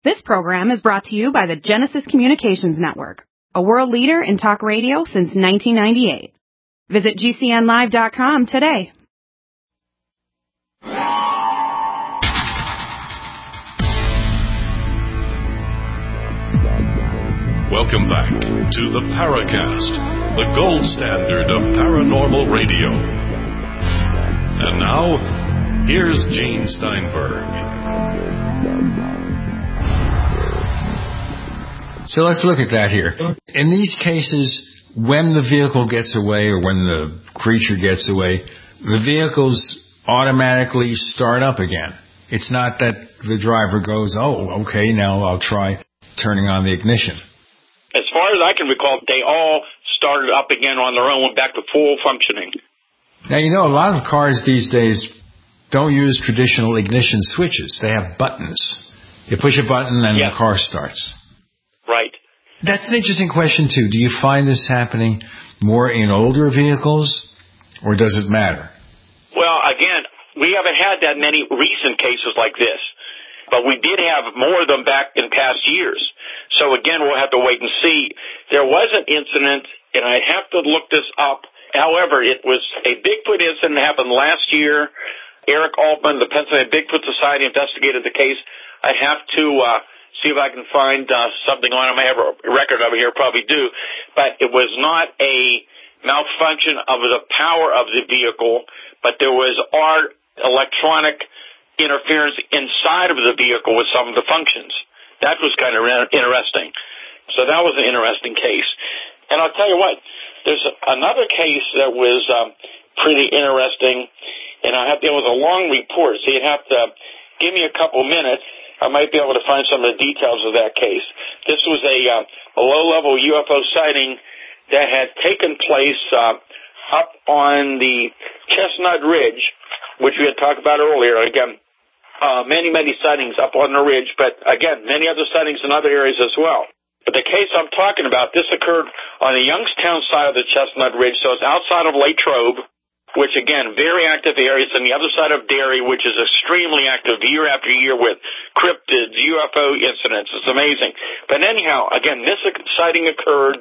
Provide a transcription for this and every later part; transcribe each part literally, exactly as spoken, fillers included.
This program is brought to you by the Genesis Communications Network, a world leader in talk radio since nineteen ninety-eight. Visit G C N live dot com today. Welcome back to the Paracast, the gold standard of paranormal radio. And now, here's Gene Steinberg. So let's look at that here. In these cases, when the vehicle gets away or when the creature gets away, the vehicles automatically start up again. It's not that the driver goes, oh, okay, now I'll try turning on the ignition. As far as I can recall, they all started up again on their own, went back to full functioning. Now, you know, a lot of cars these days don't use traditional ignition switches. They have buttons. You push a button and yes. the car starts. Right. That's an interesting question, too. Do you find this happening more in older vehicles, or does it matter? Well, again, we haven't had that many recent cases like this, but we did have more of them back in past years. So, again, we'll have to wait and see. There was an incident, and I have to look this up. However, it was a Bigfoot incident that happened last year. Eric Altman, the Pennsylvania Bigfoot Society, investigated the case. I have to uh, see if I can find uh, something on it. I may have a record of it here, probably do. But it was not a malfunction of the power of the vehicle, but there was our electronic interference inside of the vehicle with some of the functions. That was kind of interesting. So that was an interesting case. And I'll tell you what, there's another case that was um, pretty interesting, and I have, there was a long report, so you'd have to give me a couple minutes. I might be able to find some of the details of that case. This was a, uh, a low-level U F O sighting that had taken place uh, up on the Chestnut Ridge, which we had talked about earlier. Again, uh, many, many sightings up on the ridge, but again, many other sightings in other areas as well. But the case I'm talking about, this occurred on the Youngstown side of the Chestnut Ridge, so it's outside of Latrobe, which, again, very active areas, and the other side of Derry, which is extremely active year after year with cryptids, U F O incidents. It's amazing. But anyhow, again, this sighting occurred,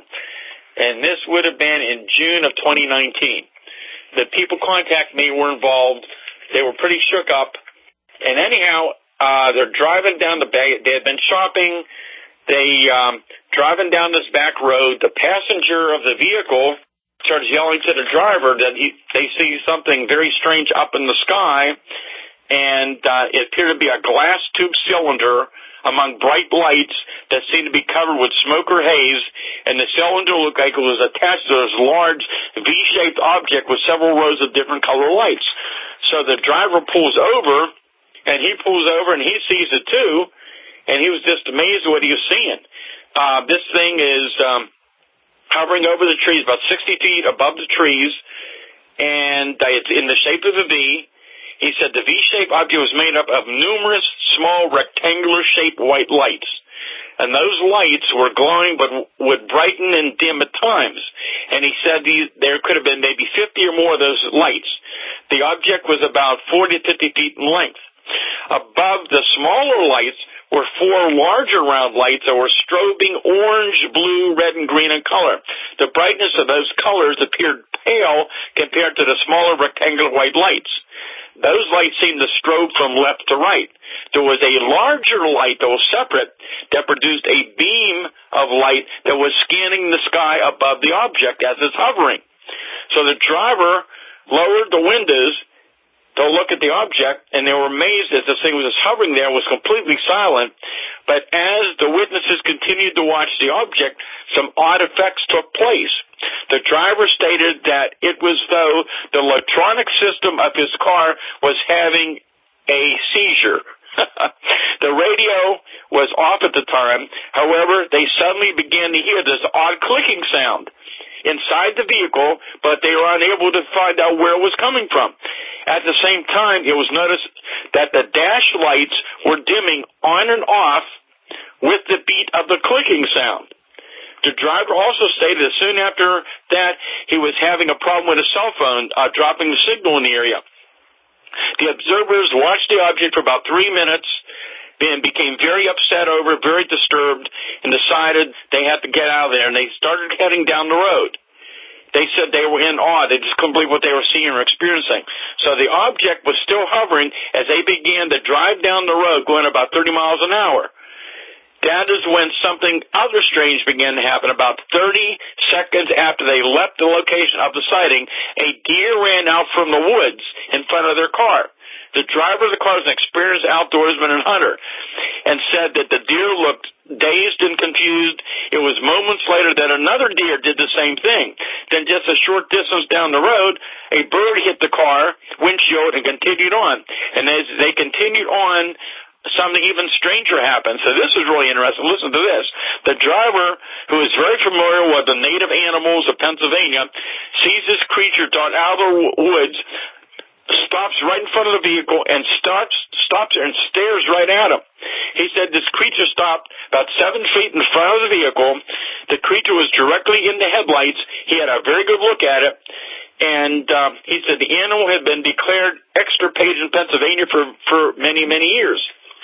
and this would have been in June of twenty nineteen. The people contacted me were involved. They were pretty shook up. And anyhow, uh, they're driving down the bay. They had been shopping. They um, driving down this back road. The passenger of the vehicle starts yelling to the driver that he, they see something very strange up in the sky, and uh, it appeared to be a glass tube cylinder among bright lights that seemed to be covered with smoke or haze, and the cylinder looked like it was attached to this large V-shaped object with several rows of different color lights. So the driver pulls over, and he pulls over, and he sees it too, and he was just amazed at what he was seeing. Uh, this thing is um, hovering over the trees, about sixty feet above the trees, and uh, it's in the shape of a V. He said the V-shaped object was made up of numerous small rectangular-shaped white lights, and those lights were glowing but would brighten and dim at times. And he said these, there could have been maybe fifty or more of those lights. The object was about forty to fifty feet in length. Above the smaller lights were four larger round lights that were strobing orange, blue, red, and green in color. The brightness of those colors appeared pale compared to the smaller rectangular white lights. Those lights seemed to strobe from left to right. There was a larger light that was separate that produced a beam of light that was scanning the sky above the object as it's hovering. So the driver lowered the windows to look at the object, and they were amazed as this thing was just hovering there, was completely silent. But as the witnesses continued to watch the object, some odd effects took place. The driver stated that it was though the electronic system of his car was having a seizure. The radio was off at the time. However, they suddenly began to hear this odd clicking sound inside the vehicle, but they were unable to find out where it was coming from. At the same time, it was noticed that the dash lights were dimming on and off with the beat of the clicking sound. The driver also stated that soon after that, he was having a problem with his cell phone, uh, dropping the signal in the area. The observers watched the object for about three minutes, been, became very upset over it, very disturbed, and decided they had to get out of there, and they started heading down the road. They said they were in awe. They just couldn't believe what they were seeing or experiencing. So the object was still hovering as they began to drive down the road, going about thirty miles an hour. That is when something other strange began to happen. About thirty seconds after they left the location of the sighting, a deer ran out from the woods in front of their car. The driver of the car was an experienced outdoorsman and hunter, and said that the deer looked dazed and confused. It was moments later that another deer did the same thing. Then just a short distance down the road, a bird hit the car windshield and continued on. And as they continued on, something even stranger happened. So this is really interesting. Listen to this. The driver, who is very familiar with the native animals of Pennsylvania, sees this creature dart out of the woods, stops right in front of the vehicle and starts, stops and stares right at him. He said this creature stopped about seven feet in front of the vehicle. The creature was directly in the headlights. He had a very good look at it. And um, he said the animal had been declared extirpated in Pennsylvania for, for many, many years.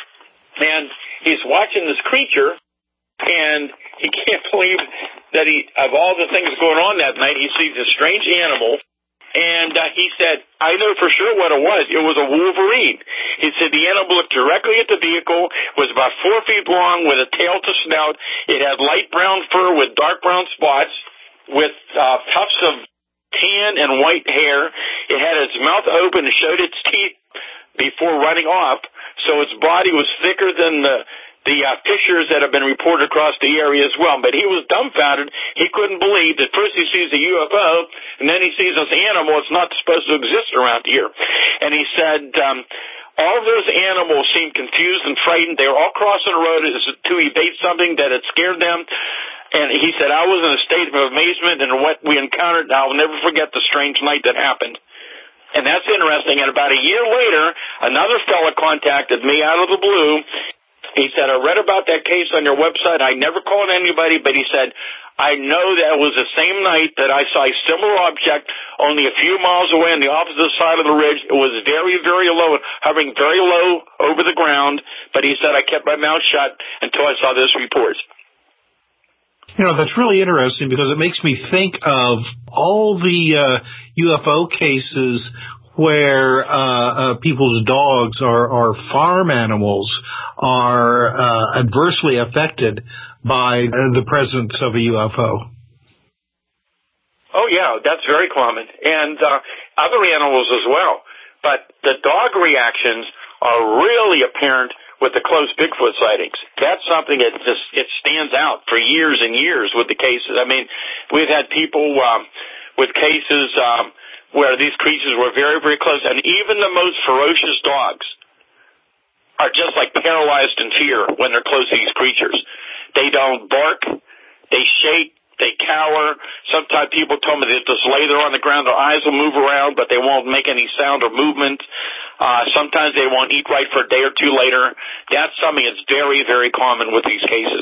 And he's watching this creature, and he can't believe that he, of all the things going on that night, he sees this strange animal. And uh, he said, I know for sure what it was. It was a wolverine. He said the animal looked directly at the vehicle, was about four feet long with a tail to snout. It had light brown fur with dark brown spots, with uh, puffs of tan and white hair. It had its mouth open and showed its teeth before running off. So its body was thicker than the the uh, fissures that have been reported across the area as well. But he was dumbfounded. He couldn't believe that first he sees a U F O, and then he sees this animal. It's not supposed to exist around here. And he said um, all of those animals seemed confused and frightened. They were all crossing the road to evade something that had scared them. And he said, I was in a state of amazement and what we encountered. I'll never forget the strange night that happened. And that's interesting. And about a year later, another fella contacted me out of the blue. He said, I read about that case on your website. I never called anybody, but he said, I know that it was the same night that I saw a similar object only a few miles away on the opposite side of the ridge. It was very, very low, hovering very low over the ground. But he said, I kept my mouth shut until I saw this report. You know, that's really interesting because it makes me think of all the uh, U F O cases where uh, uh, people's dogs or, or farm animals are uh, adversely affected by uh, the presence of a U F O. Oh, yeah, that's very common. And uh, other animals as well. But the dog reactions are really apparent with the close Bigfoot sightings. That's something that just it stands out for years and years with the cases. I mean, we've had people um, with cases um, where these creatures were very, very close, and even the most ferocious dogs are just like paralyzed in fear when they're close to these creatures. They don't bark, they shake, they cower. Sometimes people tell me they just lay there on the ground, their eyes will move around, but they won't make any sound or movement. Uh, sometimes they won't eat right for a day or two later. That's something that's very, very common with these cases.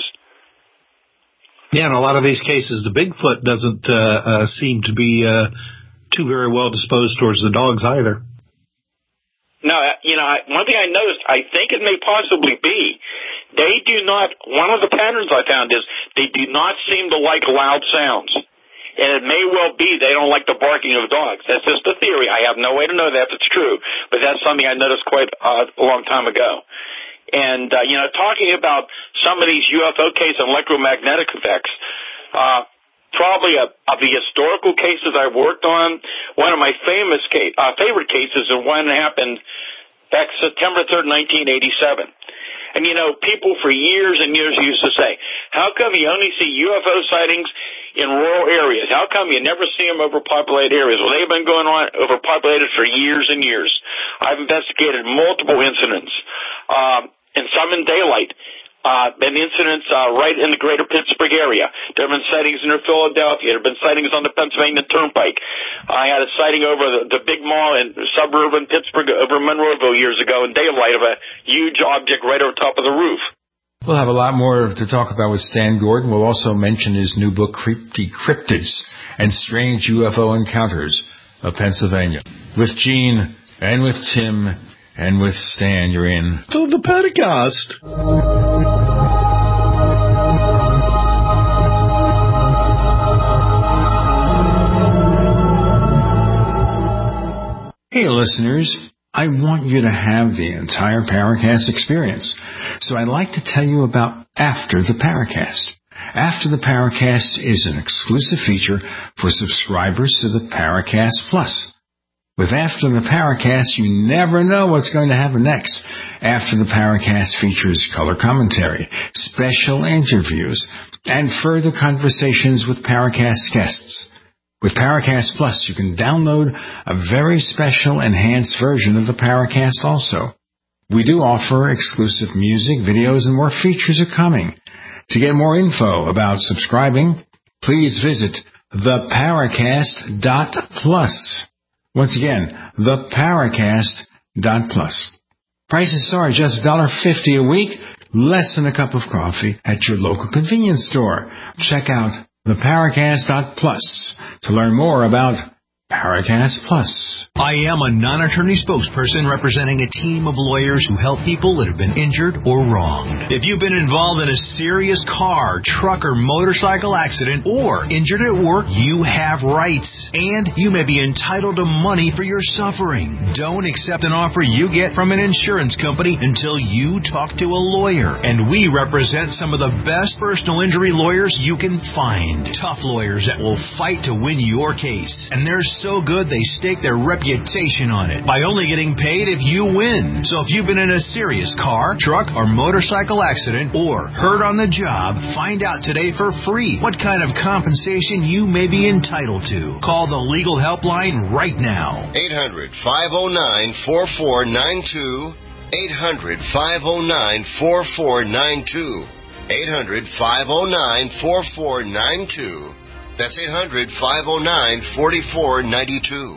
Yeah, in a lot of these cases, the Bigfoot doesn't uh, uh, seem to be uh, too very well disposed towards the dogs either. No, you know, one thing I noticed, I think it may possibly be, they do not, one of the patterns I found is they do not seem to like loud sounds. And it may well be they don't like the barking of dogs. That's just a theory. I have no way to know that if it's true. But that's something I noticed quite uh, a long time ago. And, uh, you know, talking about some of these U F O cases and electromagnetic effects, uh, probably a, of the historical cases I've worked on, one of my famous case, uh, favorite cases is one that happened back September third, nineteen eighty-seven. And, you know, people for years and years used to say, how come you only see U F O sightings in rural areas? How come you never see them overpopulated areas? Well, they've been going on overpopulated for years and years. I've investigated multiple incidents, um, and some in daylight. Uh, been incidents uh, right in the greater Pittsburgh area. There have been sightings near Philadelphia. There have been sightings on the Pennsylvania Turnpike. I had a sighting over the, the big mall in suburban Pittsburgh over Monroeville years ago in daylight of a huge object right over top of the roof. We'll have a lot more to talk about with Stan Gordon. We'll also mention his new book, Creepy Cryptids and Strange U F O Encounters of Pennsylvania. With Gene and with Tim, And with Stan, you're in To the Paracast. Hey, listeners. I want you to have the entire Paracast experience. So I'd like to tell you about After the Paracast. After the Paracast is an exclusive feature for subscribers to the Paracast Plus. With After the Paracast, you never know what's going to happen next. After the Paracast features color commentary, special interviews, and further conversations with Paracast guests. With Paracast Plus, you can download a very special enhanced version of the Paracast also. We do offer exclusive music, videos, and more features are coming. To get more info about subscribing, please visit the paracast dot plus. Once again, the paracast dot plus. Prices are just one dollar fifty a week, less than a cup of coffee at your local convenience store. Check out the paracast dot plus to learn more about Paracast Plus. I am a non-attorney spokesperson representing a team of lawyers who help people that have been injured or wronged. If you've been involved in a serious car, truck, or motorcycle accident or injured at work, you have rights. And you may be entitled to money for your suffering. Don't accept an offer you get from an insurance company until you talk to a lawyer. And we represent some of the best personal injury lawyers you can find. Tough lawyers that will fight to win your case. And they're so good they stake their reputation on it by only getting paid if you win. So if you've been in a serious car, truck, or motorcycle accident or hurt on the job, find out today for free what kind of compensation you may be entitled to. Call the legal helpline right now. eight hundred, five oh nine, four four nine two. eight hundred, five oh nine, four four nine two. eight hundred, five oh nine, four four nine two. That's eight hundred, five oh nine, four four nine two.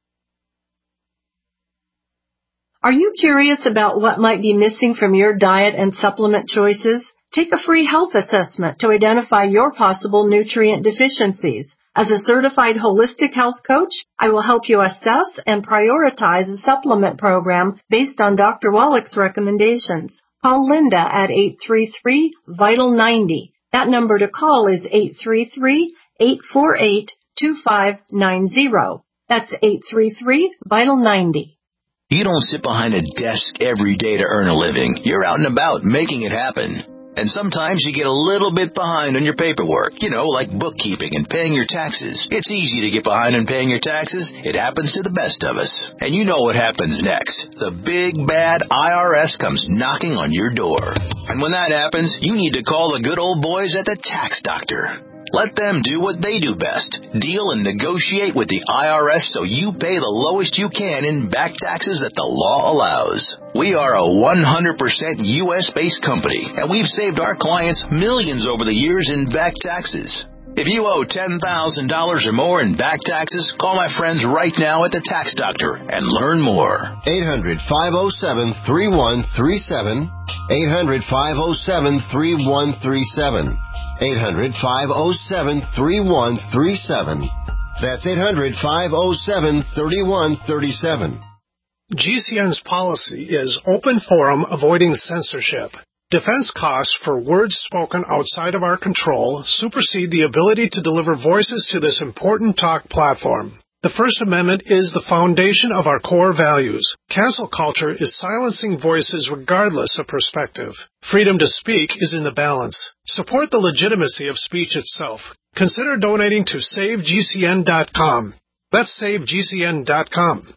Are you curious about what might be missing from your diet and supplement choices? Take a free health assessment to identify your possible nutrient deficiencies. As a certified holistic health coach, I will help you assess and prioritize a supplement program based on Doctor Wallach's recommendations. Call Linda at eight three three, vital ninety. That number to call is eight three three, eight four eight, two five nine zero. That's eight three three, vital ninety. You don't sit behind a desk every day to earn a living. You're out and about making it happen. And sometimes you get a little bit behind on your paperwork, you know, like bookkeeping and paying your taxes. It's easy to get behind on paying your taxes. It happens to the best of us. And you know what happens next. The big, bad I R S comes knocking on your door. And when that happens, you need to call the good old boys at the Tax Doctor. Let them do what they do best. Deal and negotiate with the I R S so you pay the lowest you can in back taxes that the law allows. We are a one hundred percent U S-based company, and we've saved our clients millions over the years in back taxes. If you owe ten thousand dollars or more in back taxes, call my friends right now at the Tax Doctor and learn more. eight hundred, five oh seven, three one three seven. eight hundred, five oh seven, three one three seven. eight hundred, five oh seven, three one three seven. That's eight hundred, five oh seven, three one three seven. G C N's policy is open forum, avoiding censorship. Defense costs for words spoken outside of our control supersede the ability to deliver voices to this important talk platform. The First Amendment is the foundation of our core values. Cancel culture is silencing voices regardless of perspective. Freedom to speak is in the balance. Support the legitimacy of speech itself. Consider donating to save G C N dot com. That's save G C N dot com.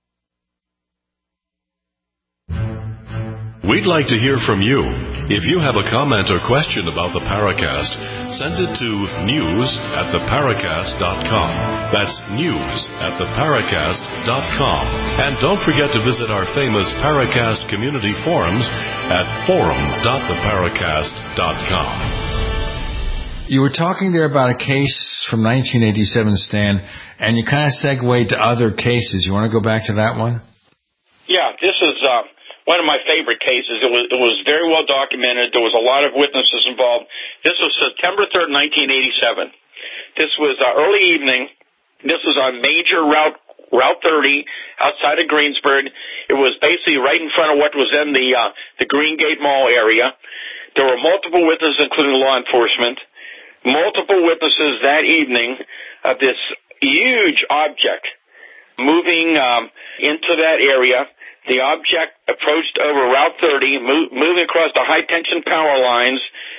We'd like to hear from you. If you have a comment or question about the Paracast, send it to news at the paracast dot com. That's news at the paracast dot com. And don't forget to visit our famous Paracast community forums at forum dot the paracast dot com. You were talking there about a case from nineteen eighty-seven, Stan, and you kind of segued to other cases. You want to go back to that one? Yeah, this is uh, one of my favorite cases. It was, it was very well documented. There was a lot of witnesses involved. This was September third, nineteen eighty-seven. This was uh, early evening. This was on major route Route thirty outside of Greensburg. It was basically right in front of what was in the uh, the Green Gate Mall area. There were multiple witnesses, including law enforcement, multiple witnesses that evening of this huge object moving um, into that area. The object approached over Route thirty, move, moving across the high-tension power lines,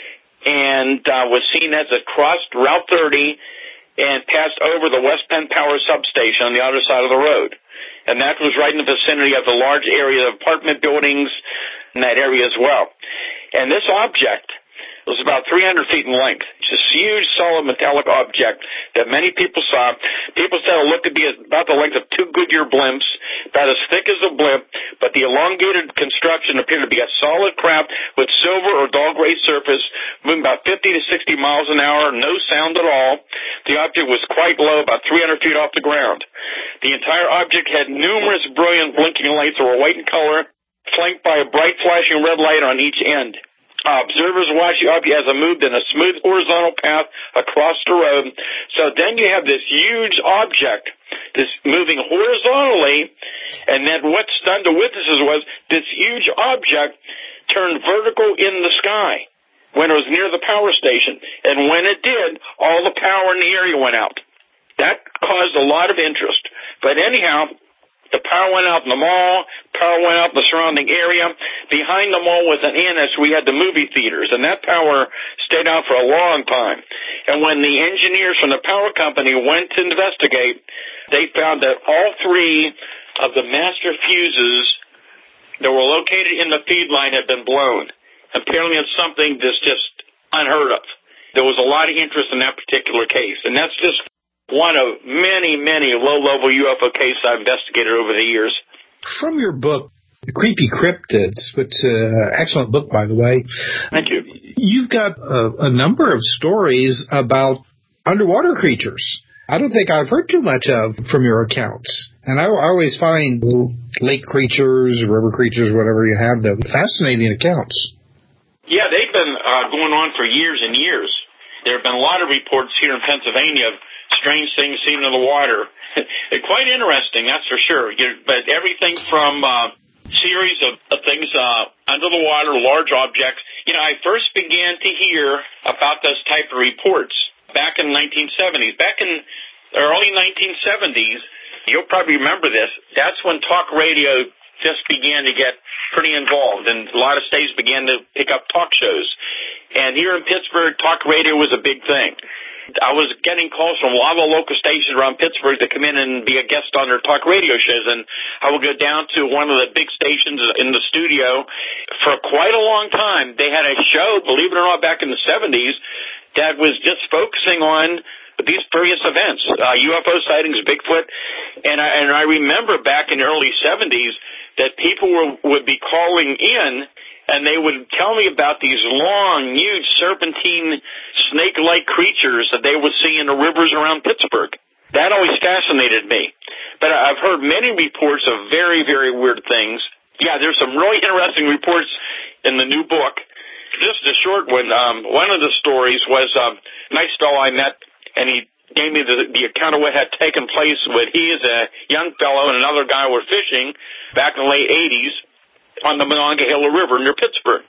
and uh, was seen as it crossed Route thirty and passed over the West Penn Power substation on the other side of the road. And that was right in the vicinity of the large area of apartment buildings in that area as well. And this object was about three hundred feet in length. It's this huge, solid, metallic object that many people saw. People said it looked to be about the length of two Goodyear blimps, about as thick as a blimp, but the elongated construction appeared to be a solid craft with silver or dull gray surface, moving about fifty to sixty miles an hour, no sound at all. The object was quite low, about three hundred feet off the ground. The entire object had numerous brilliant blinking lights that were white in color, flanked by a bright flashing red light on each end. Uh, observers watched the object as it moved in a smooth horizontal path across the road. So then you have this huge object, this moving horizontally, and then what stunned the witnesses was this huge object turned vertical in the sky when it was near the power station. And when it did, all the power in the area went out. That caused a lot of interest. But anyhow, the power went out in the mall, power went out in the surrounding area. Behind the mall was an annex. We had the movie theaters, and that power stayed out for a long time. And when the engineers from the power company went to investigate, they found that all three of the master fuses that were located in the feed line had been blown. Apparently it's something that's just unheard of. There was a lot of interest in that particular case, and that's just one of many, many low-level U F O cases I've investigated over the years. From your book, Creepy Cryptids, which is an excellent book, by the way. Thank you. You've got a, a number of stories about underwater creatures. I don't think I've heard too much of from your accounts. And I, I always find lake creatures, river creatures, whatever you have, the fascinating accounts. Yeah, they've been uh, going on for years and years. There have been a lot of reports here in Pennsylvania of strange things seen in the water. Quite interesting, that's for sure. But everything from uh, series of, of things uh, under the water, large objects. You know, I first began to hear about those type of reports back in the nineteen seventies. Back in the early nineteen seventies, you'll probably remember this, that's when talk radio just began to get pretty involved, and a lot of states began to pick up talk shows. And here in Pittsburgh, talk radio was a big thing. I was getting calls from a lot of local stations around Pittsburgh to come in and be a guest on their talk radio shows, and I would go down to one of the big stations in the studio. For quite a long time, they had a show, believe it or not, back in the seventies, that was just focusing on these various events, uh, U F O sightings, Bigfoot, and I, and I remember back in the early seventies that people were, would be calling in, and they would tell me about these long, huge, serpentine, snake-like creatures that they would see in the rivers around Pittsburgh. That always fascinated me. But I've heard many reports of very, very weird things. Yeah, there's some really interesting reports in the new book. Just a short one. Um, one of the stories was um, a nice fellow I met, and he gave me the, the account of what had taken place when he, as a young fellow, and another guy were fishing back in the late eighties on the Monongahela River near Pittsburgh.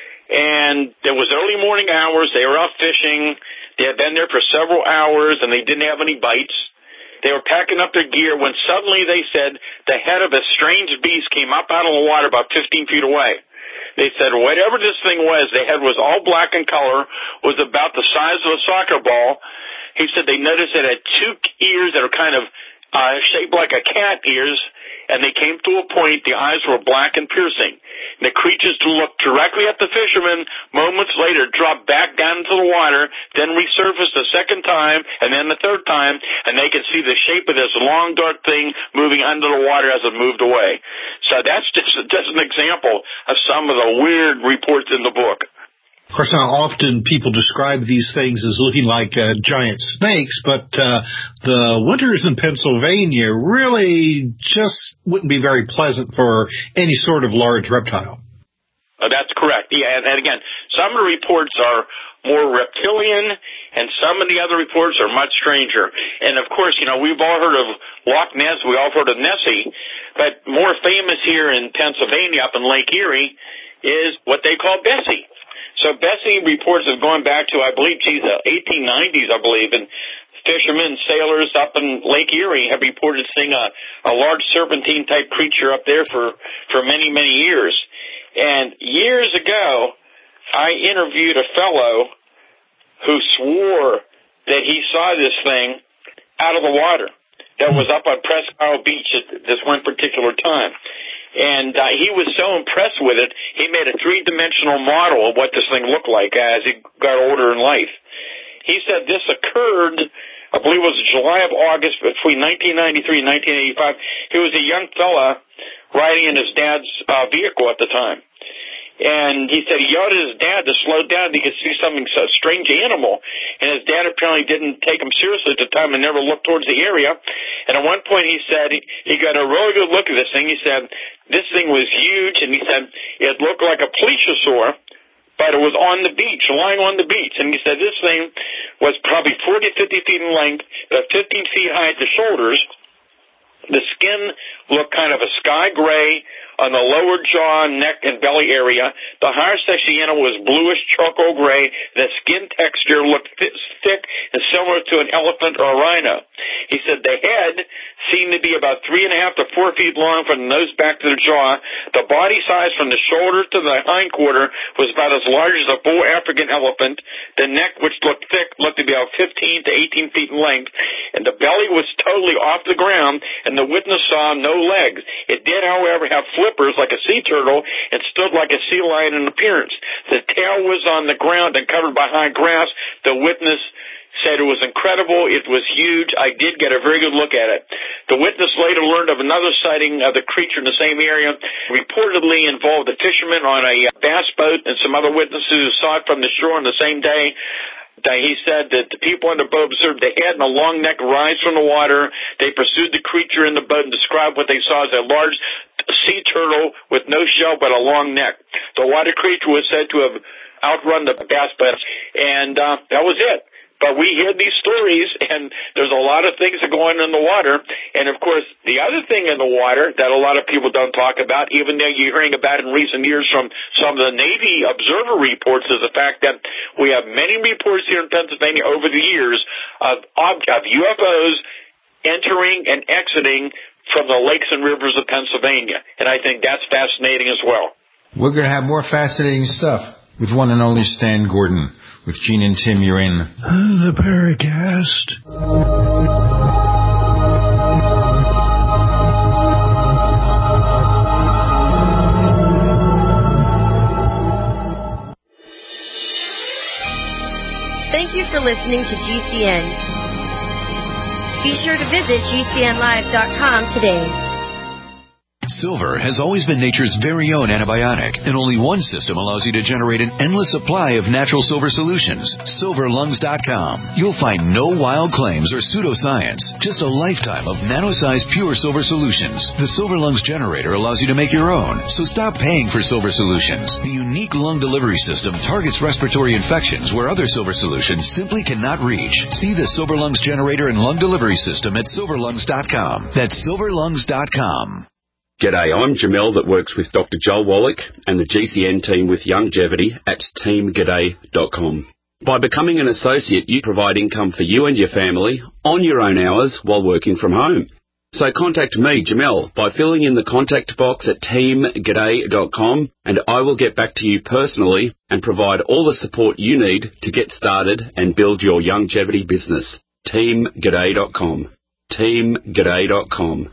And it was early morning hours. They were out fishing. They had been there for several hours, and they didn't have any bites. They were packing up their gear when suddenly they said the head of a strange beast came up out of the water about fifteen feet away. They said whatever this thing was, the head was all black in color, was about the size of a soccer ball. He said they noticed it had two ears that are kind of uh, shaped like a cat ears, and they came to a point, the eyes were black and piercing. And the creatures looked directly at the fishermen, moments later dropped back down into the water, then resurfaced a second time, and then the third time, and they could see the shape of this long, dark thing moving under the water as it moved away. So that's just, just an example of some of the weird reports in the book. Of course, now often people describe these things as looking like uh, giant snakes, but uh, the winters in Pennsylvania really just wouldn't be very pleasant for any sort of large reptile. Oh, that's correct. Yeah, and, and again, some of the reports are more reptilian, And some of the other reports are much stranger. And, of course, you know, we've all heard of Loch Ness. We all heard of Nessie. But more famous here in Pennsylvania, up in Lake Erie, is what they call Bessie. So Bessie reports have gone back to, I believe, geez, the eighteen nineties, I believe, and fishermen, sailors up in Lake Erie have reported seeing a, a large serpentine-type creature up there for, for many, many years. And years ago, I interviewed a fellow who swore that he saw this thing out of the water that was up on Presque Isle Beach at this one particular time. And uh, he was so impressed with it, he made a three-dimensional model of what this thing looked like as he got older in life. He said this occurred, I believe it was July of August between nineteen ninety-three and nineteen eighty-five. He was a young fella riding in his dad's uh, vehicle at the time. And he said he yelled at his dad to slow down. He could see something, so strange animal. And his dad apparently didn't take him seriously at the time and never looked towards the area. And at one point he said he, he got a really good look at this thing. He said this thing was huge, and he said it looked like a plesiosaur, but it was on the beach, lying on the beach. And he said this thing was probably forty, fifty feet in length, uh, fifteen feet high at the shoulders. The skin looked kind of a sky gray on the lower jaw, neck, and belly area. The higher section of the animal was bluish charcoal gray. The skin texture looked th- thick and similar to an elephant or a rhino. He said the head seemed to be about three and a half to four feet long from the nose back to the jaw. The body size from the shoulder to the hindquarter was about as large as a bull African elephant. The neck, which looked thick, looked to be about fifteen to eighteen feet in length. And the belly was totally off the ground, and the witness saw no legs. It did, however, have flippers like a sea turtle and stood like a sea lion in appearance. The tail was on the ground and covered by high grass. The witness said it was incredible. It was huge. I did get a very good look at it. The witness later learned of another sighting of the creature in the same area, reportedly involved a fisherman on a bass boat and some other witnesses who saw it from the shore on the same day. He said that the people on the boat observed the head and a long neck rise from the water. They pursued the creature in the boat and described what they saw as a large sea turtle with no shell but a long neck. The water creature was said to have outrun the bass boats, and uh, that was it. But we hear these stories, and there's a lot of things that go on in the water. And, of course, the other thing in the water that a lot of people don't talk about, even though you're hearing about it in recent years from some of the Navy observer reports, is the fact that we have many reports here in Pennsylvania over the years of, of U F Os entering and exiting from the lakes and rivers of Pennsylvania. And I think that's fascinating as well. We're going to have more fascinating stuff with one and only Stan Gordon. With Gene and Tim, you're in The Paracast. Thank you for listening to G C N. Be sure to visit G C N live dot com today. Silver has always been nature's very own antibiotic, and only one system allows you to generate an endless supply of natural silver solutions. silver lungs dot com. You'll find no wild claims or pseudoscience, just a lifetime of nano-sized pure silver solutions. The Silver Lungs generator allows you to make your own, so stop paying for silver solutions. The unique lung delivery system targets respiratory infections where other silver solutions simply cannot reach. See the Silver Lungs generator and lung delivery system at silver lungs dot com. That's silver lungs dot com. G'day, I'm Jamel that works with Doctor Joel Wallach and the G C N team with Longevity at team g'day dot com. By becoming an associate, you provide income for you and your family on your own hours while working from home. So contact me, Jamel, by filling in the contact box at team g'day dot com, and I will get back to you personally and provide all the support you need to get started and build your longevity business. team g'day dot com. team g'day dot com.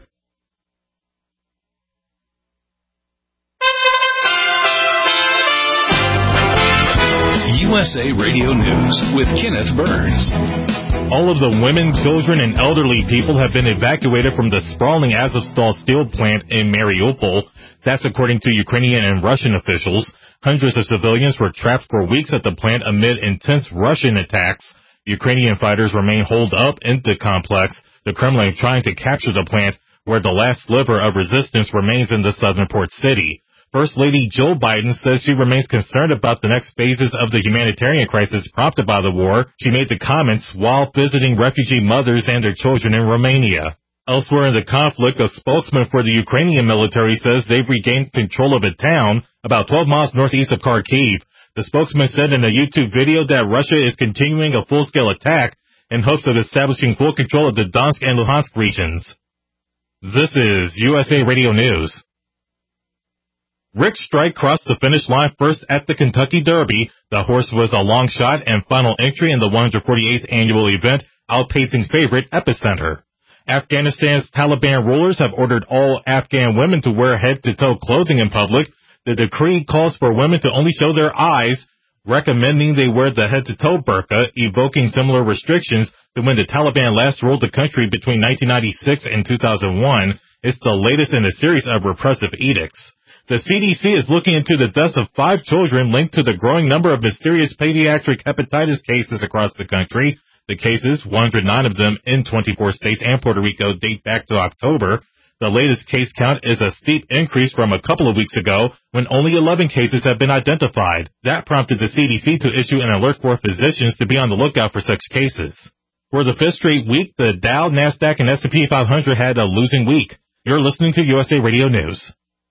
U S A Radio News with Kenneth Burns. All of the women, children, and elderly people have been evacuated from the sprawling Azovstal steel plant in Mariupol. That's according to Ukrainian and Russian officials. Hundreds of civilians were trapped for weeks at the plant amid intense Russian attacks. Ukrainian fighters remain holed up in the complex, the Kremlin trying to capture the plant where the last sliver of resistance remains in the southern port city. First Lady Jill Biden says she remains concerned about the next phases of the humanitarian crisis prompted by the war. She made the comments while visiting refugee mothers and their children in Romania. Elsewhere in the conflict, a spokesman for the Ukrainian military says they've regained control of a town about twelve miles northeast of Kharkiv. The spokesman said in a YouTube video that Russia is continuing a full-scale attack in hopes of establishing full control of the Donetsk and Luhansk regions. This is U S A Radio News. Rick Strike crossed the finish line first at the Kentucky Derby. The horse was a long shot and final entry in the one hundred forty-eighth annual event, outpacing favorite Epicenter. Afghanistan's Taliban rulers have ordered all Afghan women to wear head-to-toe clothing in public. The decree calls for women to only show their eyes, recommending they wear the head-to-toe burqa, evoking similar restrictions to when the Taliban last ruled the country between nineteen ninety-six and two thousand one. It's the latest in a series of repressive edicts. The C D C is looking into the deaths of five children linked to the growing number of mysterious pediatric hepatitis cases across the country. The cases, one hundred nine of them in twenty-four states and Puerto Rico, date back to October. The latest case count is a steep increase from a couple of weeks ago when only eleven cases have been identified. That prompted the C D C to issue an alert for physicians to be on the lookout for such cases. For the fifth straight week, the Dow, NASDAQ, and S and P five hundred had a losing week. You're listening to U S A Radio News.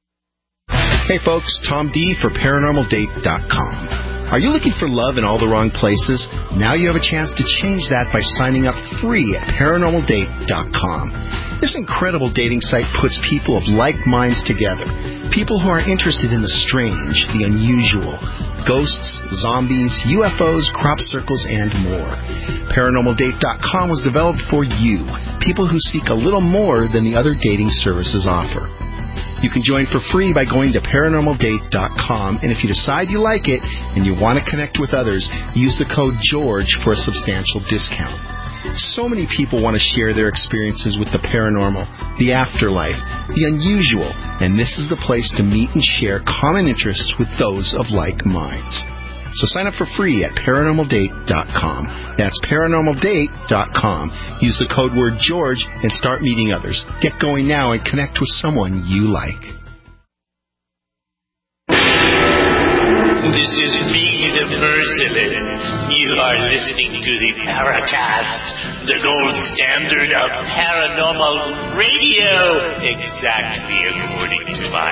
Hey folks, Tom D for Paranormal Date dot com. Are you looking for love in all the wrong places? Now you have a chance to change that by signing up free at Paranormal Date dot com. This incredible dating site puts people of like minds together. People who are interested in the strange, the unusual, ghosts, zombies, U F Os, crop circles, and more. Paranormal Date dot com was developed for you, people who seek a little more than the other dating services offer. You can join for free by going to Paranormal Date dot com, and if you decide you like it and you want to connect with others, use the code GEORGE for a substantial discount. So many people want to share their experiences with the paranormal, the afterlife, the unusual, and this is the place to meet and share common interests with those of like minds. So sign up for free at Paranormal Date dot com. That's Paranormal Date dot com. Use the code word George and start meeting others. Get going now and connect with someone you like. This is me, the Merciless. You are listening to the Paracast, the gold standard of paranormal radio, exactly according to my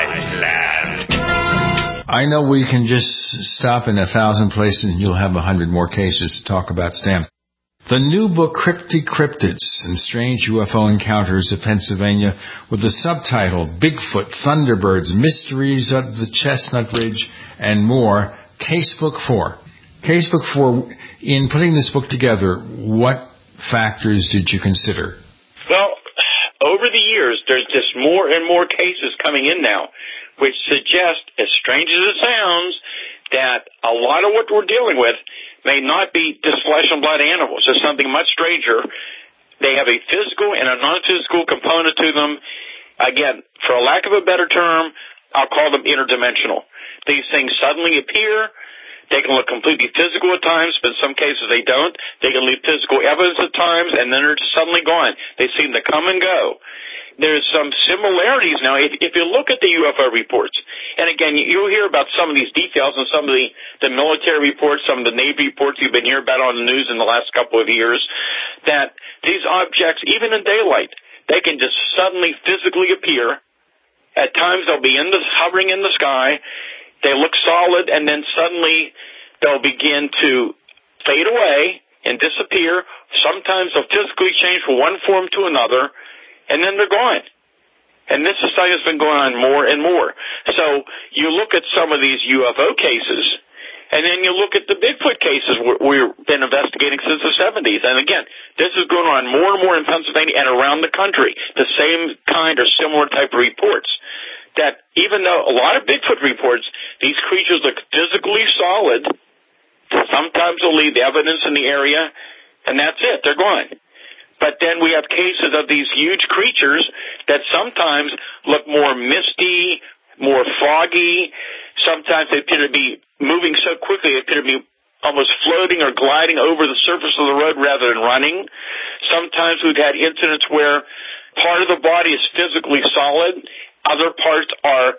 plan. I know we can just stop in a thousand places and you'll have a hundred more cases to talk about, Stan. The new book, Cryptic Cryptids and Strange U F O Encounters of Pennsylvania, with the subtitle, Bigfoot, Thunderbirds, Mysteries of the Chestnut Ridge, and more, Casebook four. Casebook four, in putting this book together, what factors did you consider? Well, over the years, there's just more and more cases coming in now, which suggest, as strange as it sounds, that a lot of what we're dealing with may not be just flesh and blood animals. It's something much stranger. They have a physical and a non-physical component to them. Again, for a lack of a better term, I'll call them interdimensional. These things suddenly appear. They can look completely physical at times, but in some cases they don't. They can leave physical evidence at times, and then they're just suddenly gone. They seem to come and go. There's some similarities now. If, if you look at the U F O reports, and again, you'll hear about some of these details in some of the, the military reports, some of the Navy reports you've been hearing about on the news in the last couple of years, that these objects, even in daylight, they can just suddenly physically appear. At times they'll be in the, hovering in the sky. They look solid, and then suddenly they'll begin to fade away and disappear. Sometimes they'll physically change from one form to another, and then they're gone. And this study has been going on more and more. So you look at some of these U F O cases, and then you look at the Bigfoot cases we've been investigating since the seventies. And again, this is going on more and more in Pennsylvania and around the country, the same kind or similar type of reports. That even though a lot of Bigfoot reports, these creatures look physically solid, sometimes they'll leave evidence in the area, and that's it, they're gone. But then we have cases of these huge creatures that sometimes look more misty, more foggy. Sometimes they appear to be moving so quickly, they appear to be almost floating or gliding over the surface of the road rather than running. Sometimes we've had incidents where part of the body is physically solid, other parts are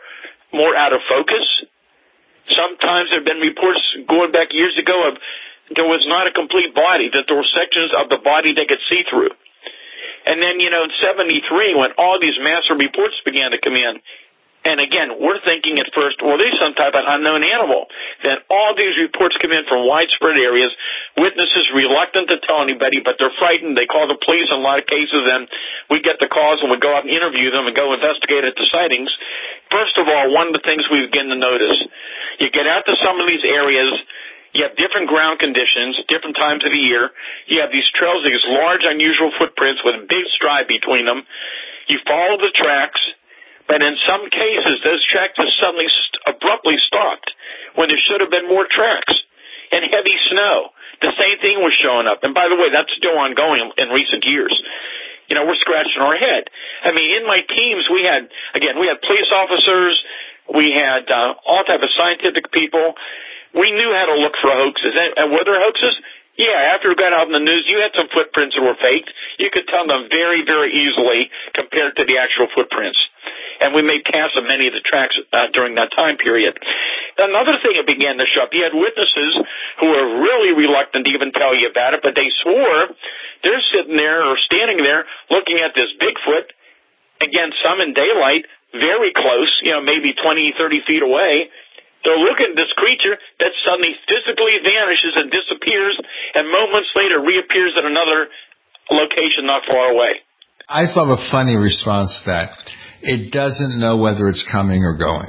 more out of focus. Sometimes there have been reports going back years ago of there was not a complete body, that there were sections of the body they could see through. And then, you know, in seventy-three, when all these massive reports began to come in, and again, we're thinking at first, well, there's some type of unknown animal. Then all these reports come in from widespread areas, witnesses reluctant to tell anybody, but they're frightened. They call the police in a lot of cases, and we get the calls and we go out and interview them and go investigate at the sightings. First of all, one of the things we begin to notice, you get out to some of these areas, you have different ground conditions, different times of the year. You have these trails, these large, unusual footprints with a big stride between them. You follow the tracks. But in some cases, those tracks have suddenly st- abruptly stopped when there should have been more tracks. And heavy snow. The same thing was showing up. And by the way, that's still ongoing in recent years. You know, we're scratching our head. I mean, in my teams, we had, again, we had police officers. We had uh, all type of scientific people. We knew how to look for hoaxes. And, and were there hoaxes? Yeah, after it got out in the news, you had some footprints that were faked. You could tell them very, very easily compared to the actual footprints. And we made casts of many of the tracks uh, during that time period. Another thing that began to show up, you had witnesses who were really reluctant to even tell you about it, but they swore they're sitting there or standing there looking at this Bigfoot, again, some in daylight, very close, you know, maybe twenty, thirty feet away. They're looking at this creature that suddenly physically vanishes and disappears, and moments later reappears at another location not far away. I thought a funny response to that. It doesn't know whether it's coming or going.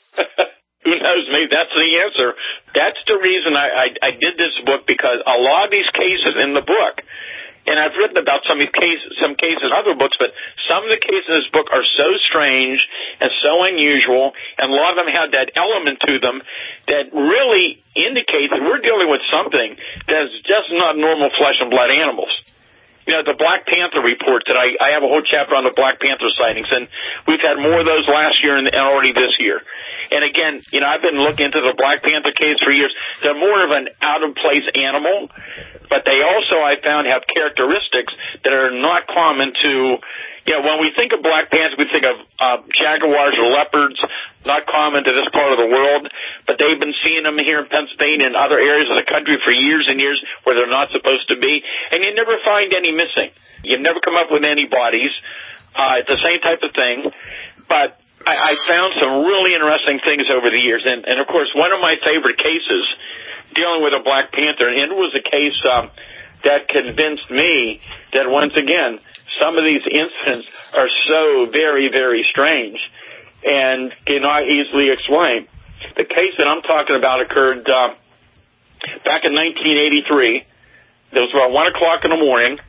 Who knows? Maybe that's the answer. That's the reason I, I, I did this book, because a lot of these cases in the book, and I've written about some of these cases, some cases in other books, but some of the cases in this book are so strange and so unusual, and a lot of them have that element to them that really indicate that we're dealing with something that's just not normal flesh and blood animals. You know, the Black Panther report that I, I have a whole chapter on the Black Panther sightings, and we've had more of those last year and already this year. And again, you know, I've been looking into the Black Panther case for years. They're more of an out-of-place animal, but they also, I found, have characteristics that are not common to, you know, when we think of Black Panthers, we think of uh, jaguars or leopards, not common to this part of the world, but they've been seeing them here in Pennsylvania and other areas of the country for years and years where they're not supposed to be, and you never find any missing. You never come up with any bodies. Uh, it's the same type of thing, but I, I found some really interesting things over the years, and, and of course, one of my favorite cases dealing with a Black Panther, and it was a case um, that convinced me that, once again, some of these incidents are so very, very strange and cannot easily explain. The case that I'm talking about occurred uh, back in nineteen eighty-three. It was about one o'clock in the morning,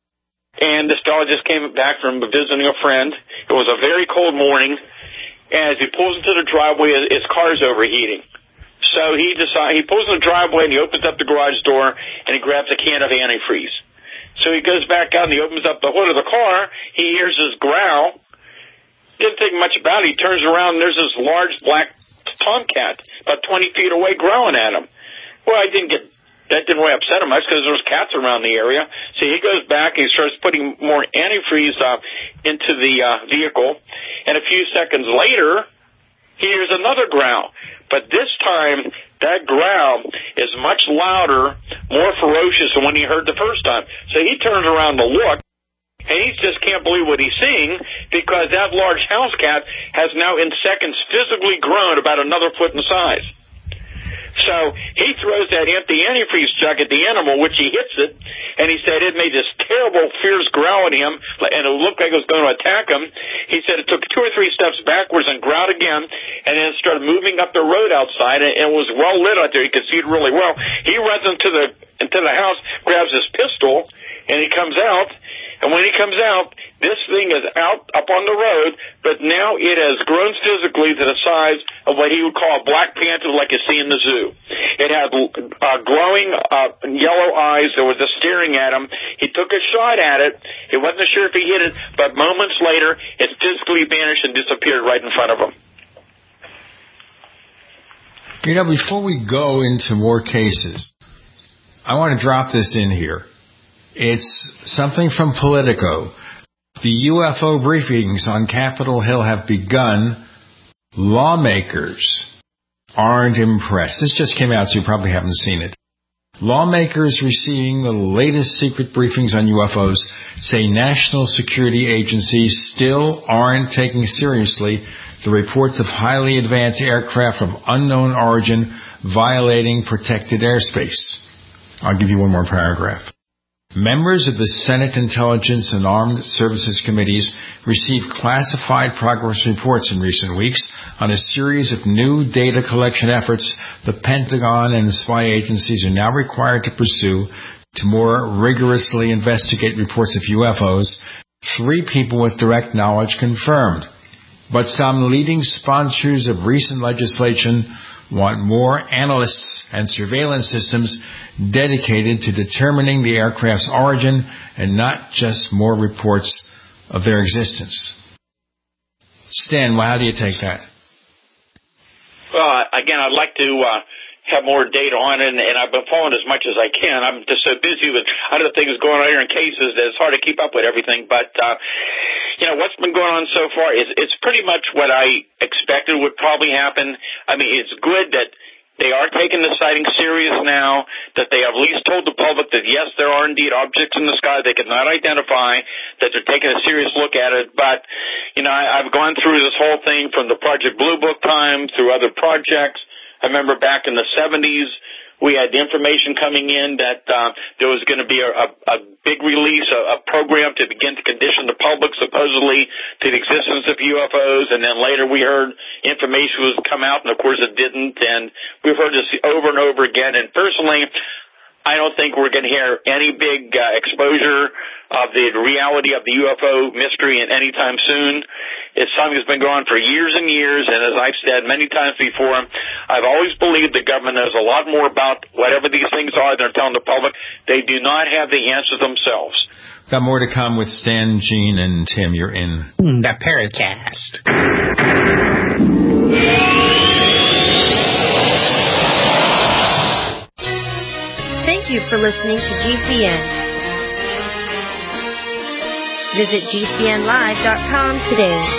and this fellow just came back from visiting a friend. It was a very cold morning, and as he pulls into the driveway, his car's overheating. So he decides, he pulls in the driveway, and he opens up the garage door, and he grabs a can of antifreeze. So he goes back out, and he opens up the hood of the car. He hears this growl. Didn't think much about it. He turns around, and there's this large black tomcat about twenty feet away growling at him. Well, I didn't get, that didn't really upset him much because there was cats around the area. So he goes back and he starts putting more antifreeze uh, into the uh, vehicle. And a few seconds later, he hears another growl. But this time, that growl is much louder, more ferocious than when he heard the first time. So he turns around to look. And he just can't believe what he's seeing, because that large house cat has now in seconds physically grown about another foot in size. So he throws that empty antifreeze jug at the animal, which he hits it, and he said it made this terrible, fierce growl at him, and it looked like it was going to attack him. He said it took two or three steps backwards and growled again, and then it started moving up the road outside, and it was well lit out there. You could see it really well. He runs into the into the house, grabs his pistol, and he comes out. And when he comes out, this thing is out up on the road, but now it has grown physically to the size of what he would call a black panther like you see in the zoo. It had uh, glowing uh, yellow eyes that were just staring at him. He took a shot at it. He wasn't sure if he hit it, but moments later, it physically vanished and disappeared right in front of him. You know, before we go into more cases, I want to drop this in here. It's something from Politico. The U F O briefings on Capitol Hill have begun. Lawmakers aren't impressed. This just came out, so you probably haven't seen it. Lawmakers receiving the latest secret briefings on U F Os say national security agencies still aren't taking seriously the reports of highly advanced aircraft of unknown origin violating protected airspace. I'll give you one more paragraph. Members of the Senate Intelligence and Armed Services Committees received classified progress reports in recent weeks on a series of new data collection efforts the Pentagon and spy agencies are now required to pursue to more rigorously investigate reports of U F Os. Three people with direct knowledge confirmed. But some leading sponsors of recent legislation want more analysts and surveillance systems dedicated to determining the aircraft's origin and not just more reports of their existence. Stan, well, how do you take that? Well, again, I'd like to uh, have more data on it, and, and I've been following as much as I can. I'm just so busy with other things going on here in cases that it's hard to keep up with everything. But, uh, you know, what's been going on so far is it's pretty much what I expected would probably happen. I mean, it's good that they are taking the sighting serious now, that they have at least told the public that, yes, there are indeed objects in the sky they could not identify, that they're taking a serious look at it. But, you know, I, I've gone through this whole thing from the Project Blue Book time through other projects. I remember back in the seventies, we had information coming in that uh, there was going to be a, a, a big release, a, a program to begin to condition the public supposedly to the existence of U F Os, and then later we heard information was come out, and of course it didn't, and we've heard this over and over again. And personally, I don't think we're going to hear any big uh, exposure of the reality of the U F O mystery in any time soon. It's something that's been going on for years and years, and as I've said many times before, I've always believed the government knows a lot more about whatever these things are than they're telling the public. They do not have the answers themselves. Got more to come with Stan, Gene, and Tim. You're in the Paracast. Thank you for listening to G C N. Visit G C N live dot com today.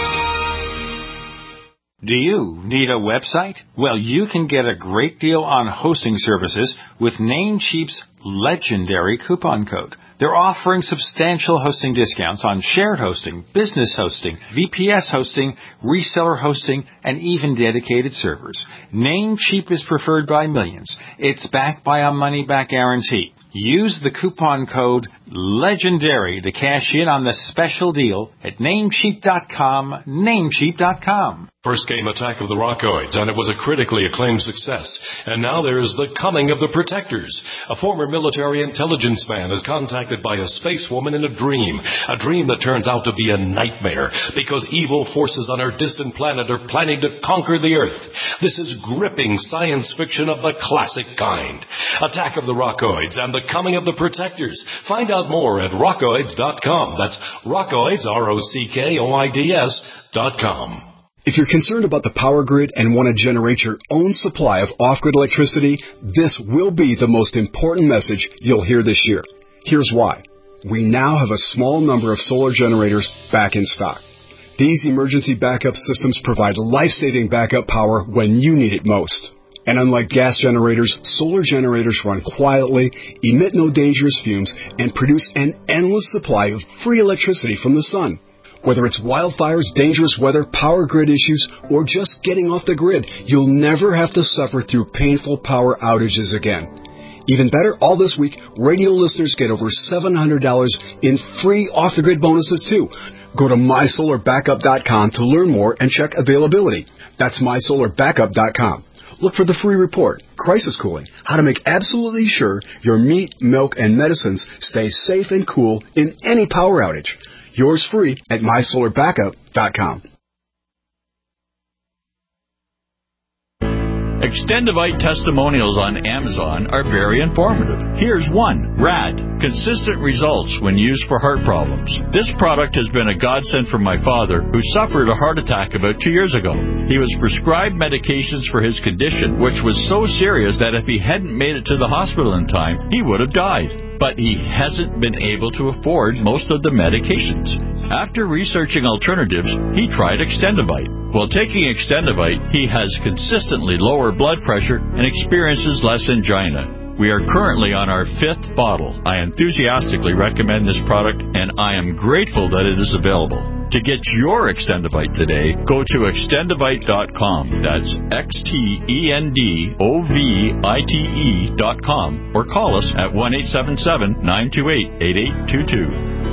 Do you need a website? Well, you can get a great deal on hosting services with Namecheap's legendary coupon code. They're offering substantial hosting discounts on shared hosting, business hosting, V P S hosting, reseller hosting, and even dedicated servers. Namecheap is preferred by millions. It's backed by a money-back guarantee. Use the coupon code LEGENDARY to cash in on the special deal at Namecheap dot com, Namecheap dot com. First came Attack of the Rockoids, and it was a critically acclaimed success. And now there is The Coming of the Protectors. A former military intelligence man is contacted by a space woman in a dream, a dream that turns out to be a nightmare, because evil forces on our distant planet are planning to conquer the Earth. This is gripping science fiction of the classic kind. Attack of the Rockoids and The Coming of the Protectors. Find out more at rockoids dot com. That's Rockoids, R O C K O I D S dot com. If you're concerned about the power grid and want to generate your own supply of off-grid electricity, this will be the most important message you'll hear this year. Here's why. We now have a small number of solar generators back in stock. These emergency backup systems provide life-saving backup power when you need it most. And unlike gas generators, solar generators run quietly, emit no dangerous fumes, and produce an endless supply of free electricity from the sun. Whether it's wildfires, dangerous weather, power grid issues, or just getting off the grid, you'll never have to suffer through painful power outages again. Even better, all this week, radio listeners get over seven hundred dollars in free off-the-grid bonuses, too. Go to my solar backup dot com to learn more and check availability. That's my solar backup dot com. Look for the free report, Crisis Cooling, how to make absolutely sure your meat, milk, and medicines stay safe and cool in any power outage. Yours free at my solar backup dot com. Extendivite testimonials on Amazon are very informative. Here's one. RAD. Consistent results when used for heart problems. This product has been a godsend for my father, who suffered a heart attack about two years ago. He was prescribed medications for his condition, which was so serious that if he hadn't made it to the hospital in time, he would have died. But he hasn't been able to afford most of the medications. After researching alternatives, he tried Extendivite. While taking Extendivite, he has consistently lower blood pressure and experiences less angina. We are currently on our fifth bottle. I enthusiastically recommend this product, and I am grateful that it is available. To get your Extendivite today, go to extendivite dot com. That's X T E N D O V I T E dot com. Or call us at one eight seven seven, nine two eight, eight eight two two.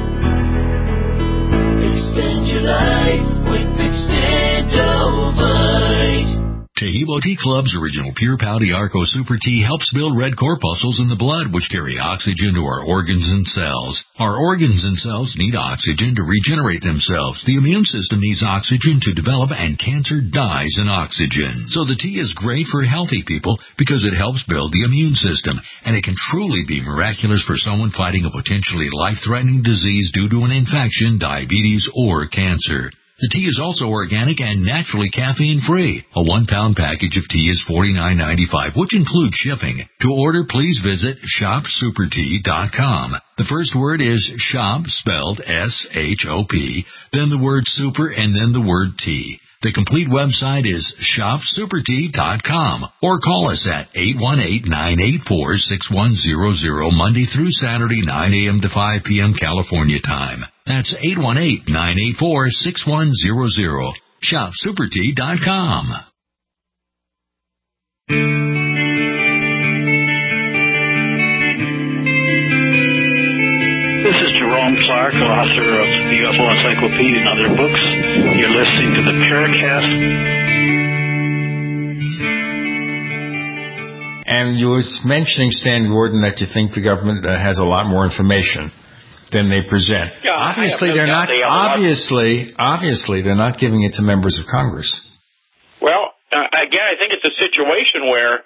Extend your life with Extendovite. Tehebo Tea Club's original Pure Pau Arco Super Tea helps build red corpuscles in the blood, which carry oxygen to our organs and cells. Our organs and cells need oxygen to regenerate themselves. The immune system needs oxygen to develop, and cancer dies in oxygen. So the tea is great for healthy people because it helps build the immune system, and it can truly be miraculous for someone fighting a potentially life-threatening disease due to an infection, diabetes, or cancer. The tea is also organic and naturally caffeine-free. A one-pound package of tea is forty-nine ninety-five, which includes shipping. To order, please visit shop super tea dot com. The first word is shop, spelled S H O P, then the word super, and then the word tea. The complete website is shop super tea dot com, or call us at eight one eight, nine eight four, six one zero zero Monday through Saturday, nine a.m. to five p.m. California time. That's eight one eight, nine eight four, six one zero zero. shop super tea dot com. This is Jerome Clark, author of the U F O Encyclopedia and other books. You're listening to the Paracast. And you were mentioning, Stan Gordon, that you think the government has a lot more information than they present. Yeah, obviously, no they're not. they Obviously, obviously, they're not giving it to members of Congress. Well, uh, again, I think it's a situation where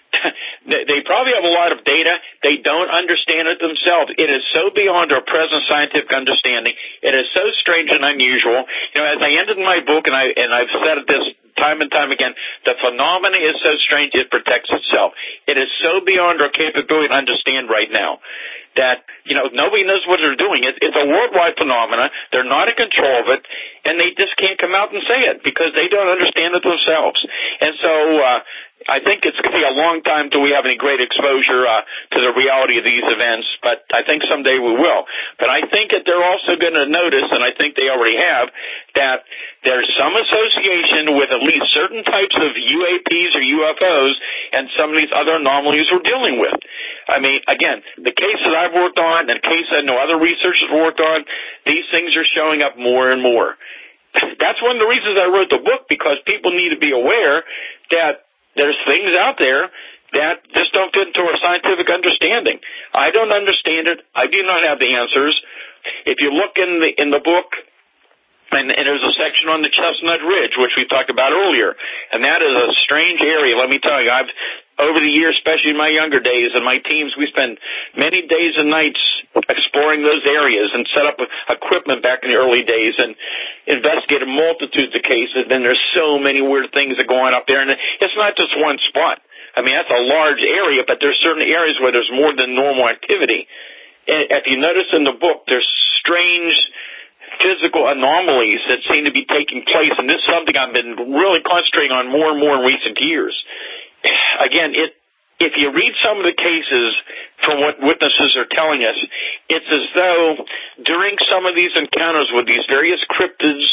they probably have a lot of data. They don't understand it themselves. It is so beyond our present scientific understanding. It is so strange and unusual. You know, as I ended my book, and, I, and I've said this time and time again, the phenomena is so strange it protects itself. It is so beyond our capability to understand right now that, you know, nobody knows what they're doing. It, it's a worldwide phenomena. They're not in control of it, and they just can't come out and say it because they don't understand it themselves. And so, uh, I think it's going to be a long time till we have any great exposure uh, to the reality of these events, but I think someday we will. But I think that they're also going to notice, and I think they already have, that there's some association with at least certain types of U A Ps or U F Os and some of these other anomalies we're dealing with. I mean, again, the case that I've worked on and the case that no other researchers worked on, these things are showing up more and more. That's one of the reasons I wrote the book, because people need to be aware that there's things out there that just don't fit into our scientific understanding. I don't understand it. I do not have the answers. If you look in the in the book, and, and there's a section on the Chestnut Ridge, which we talked about earlier, and that is a strange area. Let me tell you, I've over the years, especially in my younger days and my teams, we spend many days and nights exploring those areas and set up equipment back in the early days and investigated multitudes of cases. And there's so many weird things that go on up there, and it's not just one spot. I mean, that's a large area, but there's certain areas where there's more than normal activity. And if you notice in the book, there's strange physical anomalies that seem to be taking place, and this is something I've been really concentrating on more and more in recent years. Again, it if you read some of the cases from what witnesses are telling us, it's as though during some of these encounters with these various cryptids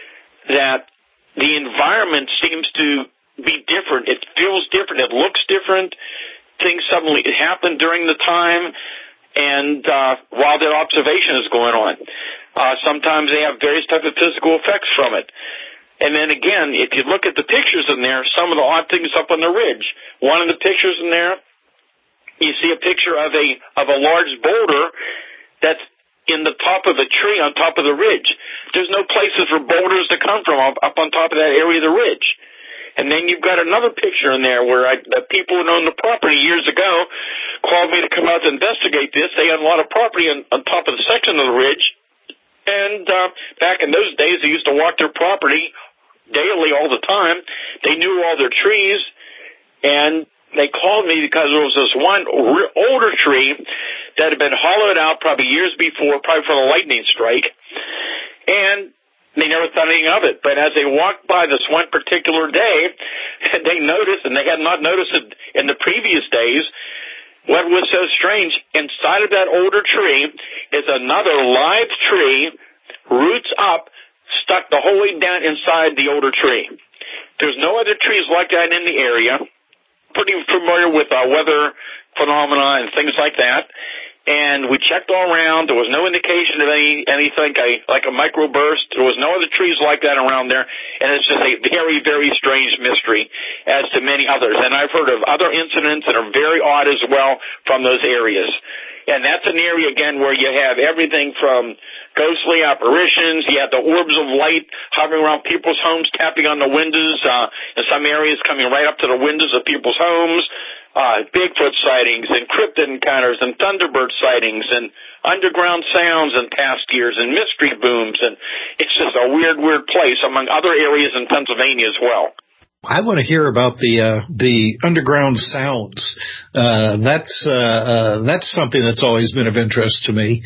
that the environment seems to be different. It feels different. It looks different. Things suddenly happen during the time, and uh, while their observation is going on. Uh, sometimes they have various types of physical effects from it. And then again, if you look at the pictures in there, some of the odd things up on the ridge. One of the pictures in there, you see a picture of a of a large boulder that's in the top of the tree on top of the ridge. There's no places for boulders to come from up, up on top of that area of the ridge. And then you've got another picture in there where I, the people who owned the property years ago called me to come out to investigate this. They had a lot of property on, on top of the section of the ridge. And uh, back in those days, they used to walk their property daily all the time. They knew all their trees, and they called me because there was this one older tree that had been hollowed out probably years before, probably from a lightning strike, and they never thought anything of it. But as they walked by this one particular day, they noticed, and they had not noticed it in the previous days, what was so strange, inside of that older tree is another live tree, roots up, stuck the whole way down inside the older tree. There's no other trees like that in the area. Pretty familiar with uh, weather phenomena and things like that. And we checked all around. There was no indication of any anything like a microburst. There was no other trees like that around there. And it's just a very, very strange mystery, as to many others. And I've heard of other incidents that are very odd as well from those areas. And that's an area, again, where you have everything from ghostly apparitions. You have the orbs of light hovering around people's homes, tapping on the windows, uh, in some areas coming right up to the windows of people's homes. Uh, Bigfoot sightings and cryptid encounters and Thunderbird sightings and underground sounds in past years and mystery booms. And it's just a weird, weird place, among other areas in Pennsylvania as well. I want to hear about the uh, the underground sounds. Uh, that's uh, uh, that's something that's always been of interest to me.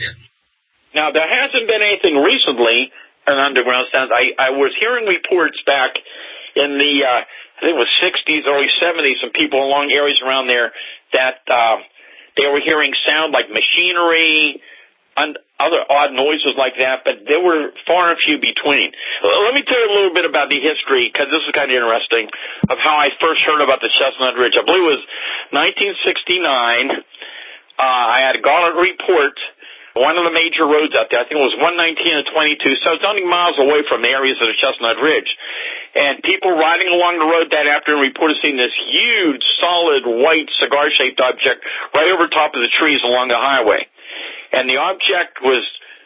Now, there hasn't been anything recently on underground sounds. I, I was hearing reports back in the, uh, I think it was sixties, early seventies, from people along areas around there that uh, they were hearing sound like machinery and other odd noises like that, but there were far and few between. Let me tell you a little bit about the history, because this is kind of interesting, of how I first heard about the Chestnut Ridge. I believe it was nineteen sixty-nine. Uh, I had got a report, one of the major roads out there, I think it was one nineteen and twenty-two, so it's only miles away from the areas of the Chestnut Ridge. And people riding along the road that afternoon reported seeing this huge, solid, white, cigar-shaped object right over top of the trees along the highway. And the object was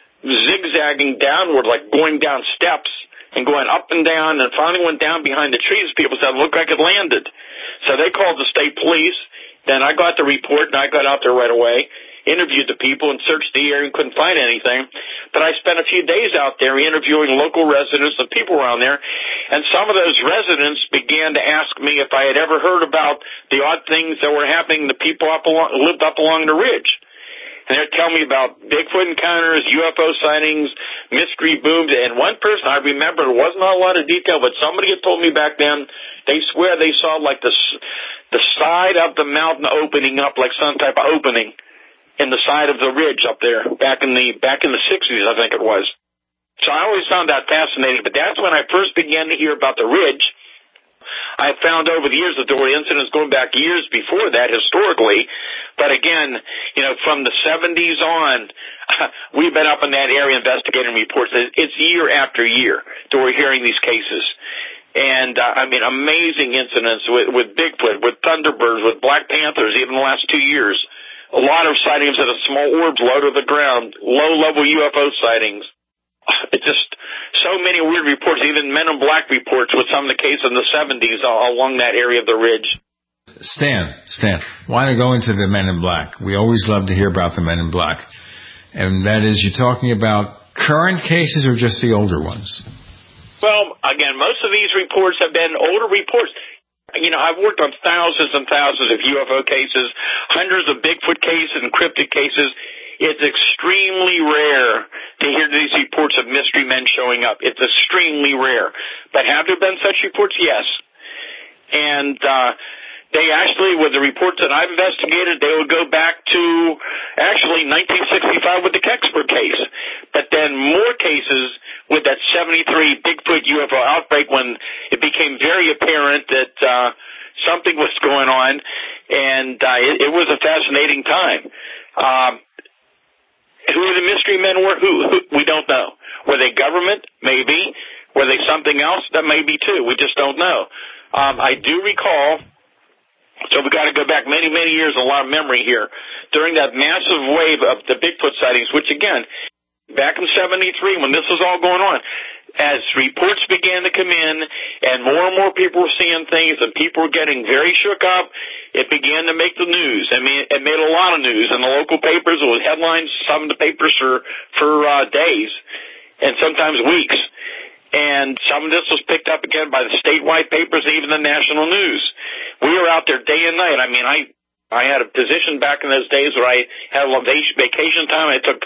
zigzagging downward, like going down steps and going up and down, and finally went down behind the trees. People said it looked like it landed. So they called the state police. Then I got the report, and I got out there right away, interviewed the people, and searched the area and couldn't find anything. But I spent a few days out there interviewing local residents and people around there, and some of those residents began to ask me if I had ever heard about the odd things that were happening to people up along, lived up along the ridge. And they'd tell me about Bigfoot encounters, U F O sightings, mystery booms. And one person I remember, there wasn't a lot of detail, but somebody had told me back then, they swear they saw like the, the side of the mountain opening up, like some type of opening in the side of the ridge up there back in the, back in the sixties, I think it was. So I always found that fascinating, but that's when I first began to hear about the ridge. I found over the years that there were incidents going back years before that historically. But again, you know, from the seventies on, we've been up in that area investigating reports. It's year after year that we're hearing these cases. And, uh, I mean, amazing incidents with, with Bigfoot, with Thunderbirds, with Black Panthers, even the last two years. A lot of sightings of small orbs low to the ground, low-level U F O sightings. It's just so many weird reports, even Men in Black reports with some of the cases in the seventies along that area of the ridge. Stan, Stan, why not go into the Men in Black? We always love to hear about the Men in Black. And that is, you're talking about current cases or just the older ones? Well, again, most of these reports have been older reports. You know, I've worked on thousands and thousands of U F O cases, hundreds of Bigfoot cases and cryptid cases. It's extremely rare to hear these reports of mystery men showing up. It's extremely rare. But have there been such reports? Yes. And uh, they actually, with the reports that I've investigated, they would go back to actually nineteen sixty-five with the Kecksburg case. But then more cases with that seventy-three Bigfoot U F O outbreak when it became very apparent that uh, something was going on. And uh, it, it was a fascinating time. Um, Who the mystery men were, who, who we don't know. Were they government? Maybe. Were they something else? That may be too. We just don't know. Um, I do recall, so we've got to go back many, many years, a lot of memory here, during that massive wave of the Bigfoot sightings, which again, back in seventy-three, when this was all going on, as reports began to come in and more and more people were seeing things and people were getting very shook up, it began to make the news. I mean, it made a lot of news in the local papers. It was headlines, some of the papers for, for uh, days and sometimes weeks. And some of this was picked up again by the statewide papers and even the national news. We were out there day and night. I mean, I I had a position back in those days where I had a vacation time. I took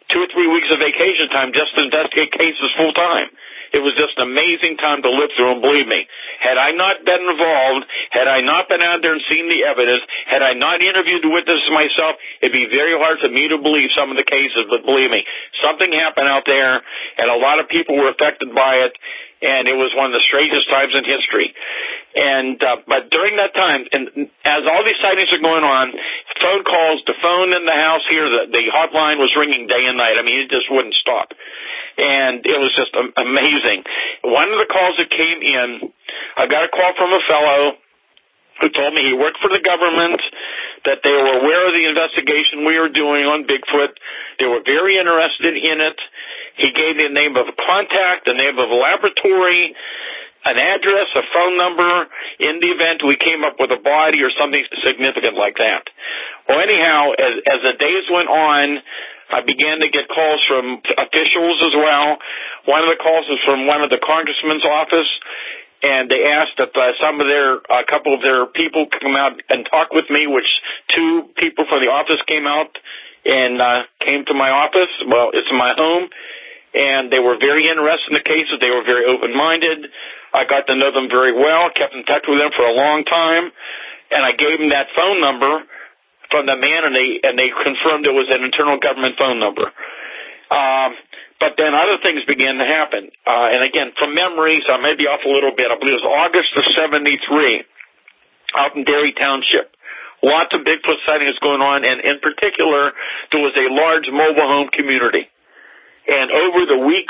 two or three weeks of vacation time just to investigate cases full time. It was just an amazing time to live through, and believe me, had I not been involved, had I not been out there and seen the evidence, had I not interviewed the witnesses myself, it'd be very hard for me to believe some of the cases. But believe me, something happened out there, and a lot of people were affected by it, and it was one of the strangest times in history. And uh, but during that time, and as all these sightings are going on, phone calls, the phone in the house here, the, the hotline was ringing day and night. I mean, it just wouldn't stop. And it was just amazing. One of the calls that came in, I got a call from a fellow who told me he worked for the government, that they were aware of the investigation we were doing on Bigfoot. They were very interested in it. He gave me the name of a contact, the name of a laboratory, an address, a phone number, in the event we came up with a body or something significant like that. Well, anyhow, as, as the days went on, I began to get calls from officials as well. One of the calls was from one of the congressman's office, and they asked that uh, some of their, a couple of their people come out and talk with me, which two people from the office came out and uh, came to my office. Well, it's my home, and they were very interested in the cases. They were very open-minded. I got to know them very well, kept in touch with them for a long time, and I gave them that phone number from the man, and they and they confirmed it was an internal government phone number. Um, but then other things began to happen. Uh, and again, from memory, so I may be off a little bit, I believe it was August of seventy-three out in Derry Township. Lots of Bigfoot sightings going on, and in particular, there was a large mobile home community. And over the weeks,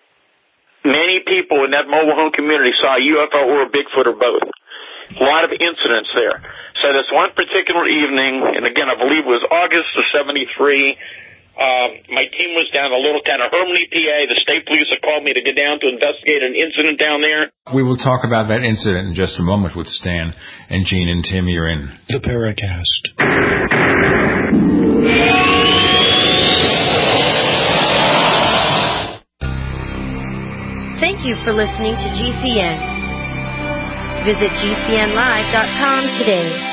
many people in that mobile home community saw a U F O or a Bigfoot or both. A lot of incidents there. So this one particular evening, and again, I believe it was August of seventy-three, um, my team was down a little town of Hermony, P A. The state police had called me to get down to investigate an incident down there. We will talk about that incident in just a moment with Stan and Gene and Tim. You're in the Paracast. Thank you for listening to G C N. Visit G C N live dot com today.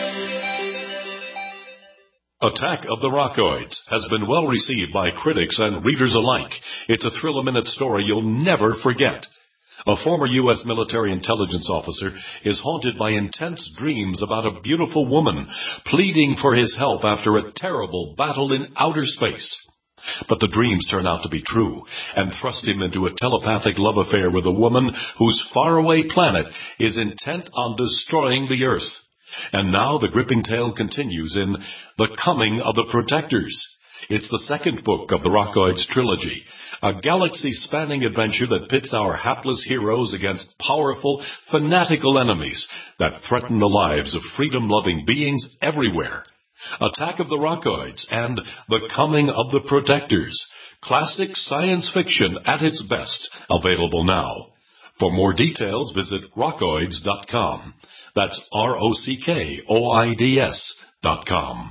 Attack of the Rockoids has been well received by critics and readers alike. It's a thrill-a-minute story you'll never forget. A former U S military intelligence officer is haunted by intense dreams about a beautiful woman pleading for his help after a terrible battle in outer space. But the dreams turn out to be true and thrust him into a telepathic love affair with a woman whose faraway planet is intent on destroying the Earth. And now the gripping tale continues in The Coming of the Protectors. It's the second book of the Rockoids trilogy, a galaxy-spanning adventure that pits our hapless heroes against powerful, fanatical enemies that threaten the lives of freedom-loving beings everywhere. Attack of the Rockoids and The Coming of the Protectors. Classic science fiction at its best, available now. For more details, visit rockoids dot com. That's R O C K O I D S dot com.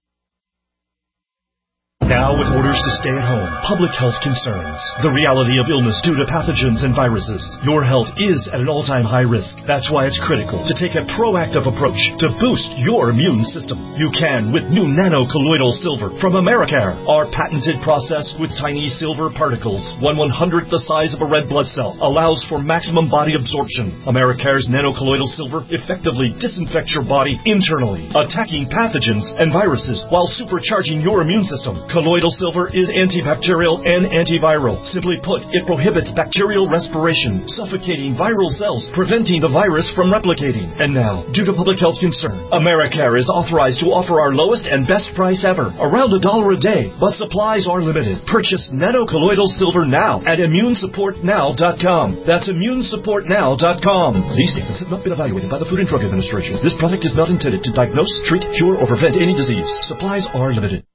Now, with orders to stay at home, public health concerns, the reality of illness due to pathogens and viruses, your health is at an all-time high risk. That's why it's critical to take a proactive approach to boost your immune system. You can with new nano-colloidal silver from Americare. Our patented process with tiny silver particles, one one-hundredth the size of a red blood cell, allows for maximum body absorption. Americare's nano-colloidal silver effectively disinfects your body internally, attacking pathogens and viruses while supercharging your immune system. Colloidal silver is antibacterial and antiviral. Simply put, it prohibits bacterial respiration, suffocating viral cells, preventing the virus from replicating. And now, due to public health concern, Americare is authorized to offer our lowest and best price ever, around a dollar a day, but supplies are limited. Purchase nano-colloidal silver now at immune support now dot com. That's immune support now dot com. These statements have not been evaluated by the Food and Drug Administration. This product is not intended to diagnose, treat, cure, or prevent any disease. Supplies are limited.